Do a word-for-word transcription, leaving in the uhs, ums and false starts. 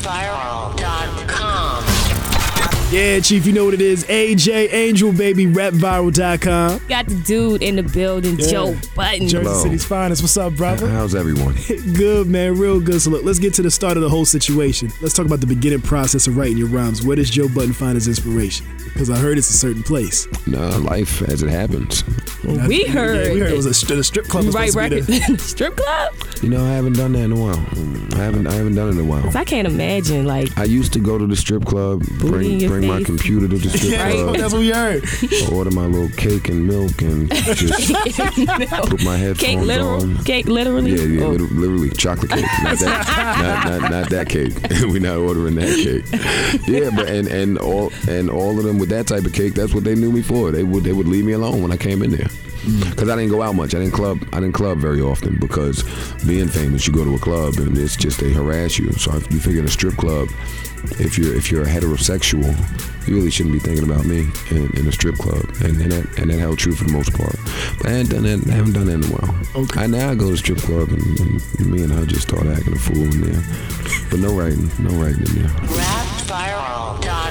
viral dot com. Yeah, Chief, you know what it is. A J Angel, baby, rap viral dot com. Got the dude in the building, Yeah. Joe Budden. Jersey Hello. City's finest. What's up, brother? How's everyone? Good, man. Real good. So look, let's get to the start of the whole situation. Let's talk about the beginning process of writing your rhymes. Where does Joe Budden find his inspiration? Because I heard it's a certain place. No, life as it happens. Well, we Yeah, heard. we heard it was a, st- a strip club. was Right supposed to be record. the- Strip club? You know, I haven't done that in a while. I haven't. I haven't done it in a while. I can't imagine, like, I used to go to the strip club, Booty in bring your bring my face. computer to the strip Yeah, club, that's what we heard. order my little cake and milk, and just put my headphones cake literal, on. cake literally. Yeah, yeah, Oh. liter- literally chocolate cake. Not that, not, not, not that cake. We're not ordering that cake. Yeah, but and and all and all of them with that type of cake. That's what they knew me for. They would they would leave me alone when I came in there. Because I didn't go out much. I didn't club. I didn't club very often because being famous, you go to a club and it's just they harass you. So if you figure in a strip club, if you're if you're a heterosexual, you really shouldn't be thinking about me in, in a strip club. And, and that and that held true for the most part. But I haven't done that. I haven't done that in a while. Okay. I now go to a strip club and, and me and her just start acting a fool in there. But no writing, no writing in there. rap viral dot com.